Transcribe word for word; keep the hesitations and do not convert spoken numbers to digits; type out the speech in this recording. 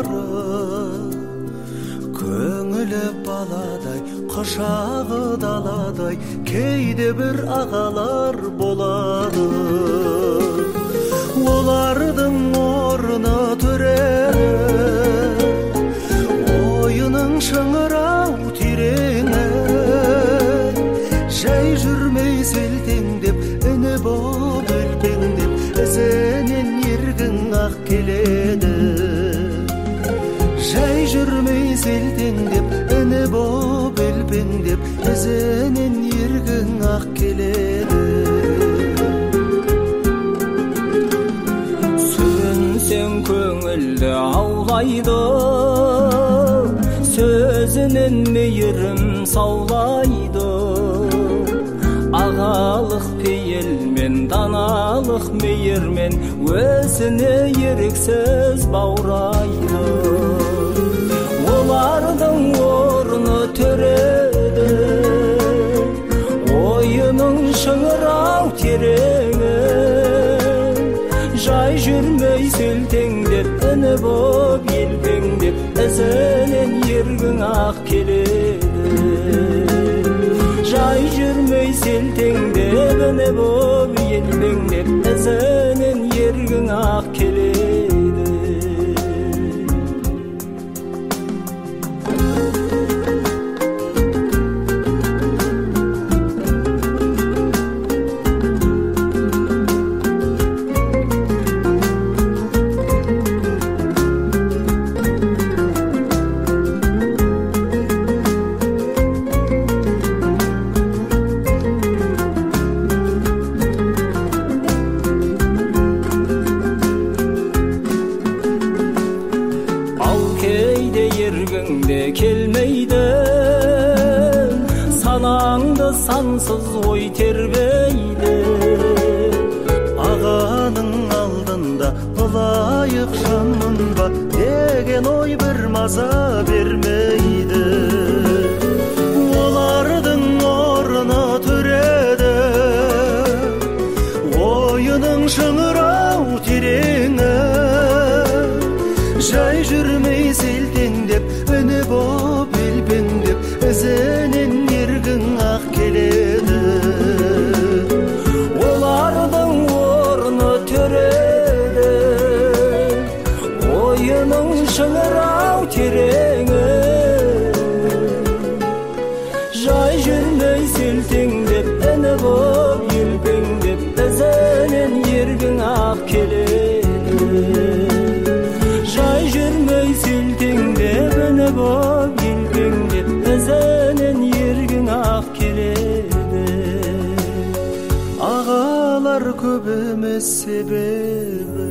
бары, көңілі баладай, құшағы даладай, кейде бір ағалар болады. Олардың орны түрері, ойының шыңырау тереңі, жай жүрмей селтеңдеп, іні боп үлпеңдеп, ізінен ергің ақ келеді. Жай жүрмей селтеңдеп, іні боп үлпеңдеп, ізінен ергің ақ келеді. Сүрінсең көңілді аулайды, сөзінен мейірім саулайды. Ағалық пейілмен, даналық мейірмен, өзіне еріксіз баурайды. Олардың орны төреді, ойының шыңырау тереңі, жай жүрмей селтеңдеп, іні боп елпеңдеп, ізінен ергің ақ келеді. Жай жүрмей селтеңдеп, іні боп елпеңдеп, ізінен ергің ақ келеді. Келмейді, санаңды сансыз ой тербейді. Ағаның алдында бұлайық жанмын ба деген ой бір маза бермейді. Олардың орны түреді, ойының шыңырау тереңі, жай жүрмей селтеңдеп, үні боп елпеңдеп, ізінен ергің ақ келеді. Олардың орны төреді, ойының шыңырау тереңі, жай жүрмей селтеңдеп, үні боп елпеңдеп, ізінен ергің ақ келеді. Жай жүрмей селтеңдеп, үні боп елпеңдеп, ізінен ергің ақ келеді. Ағалар көп емес себебі,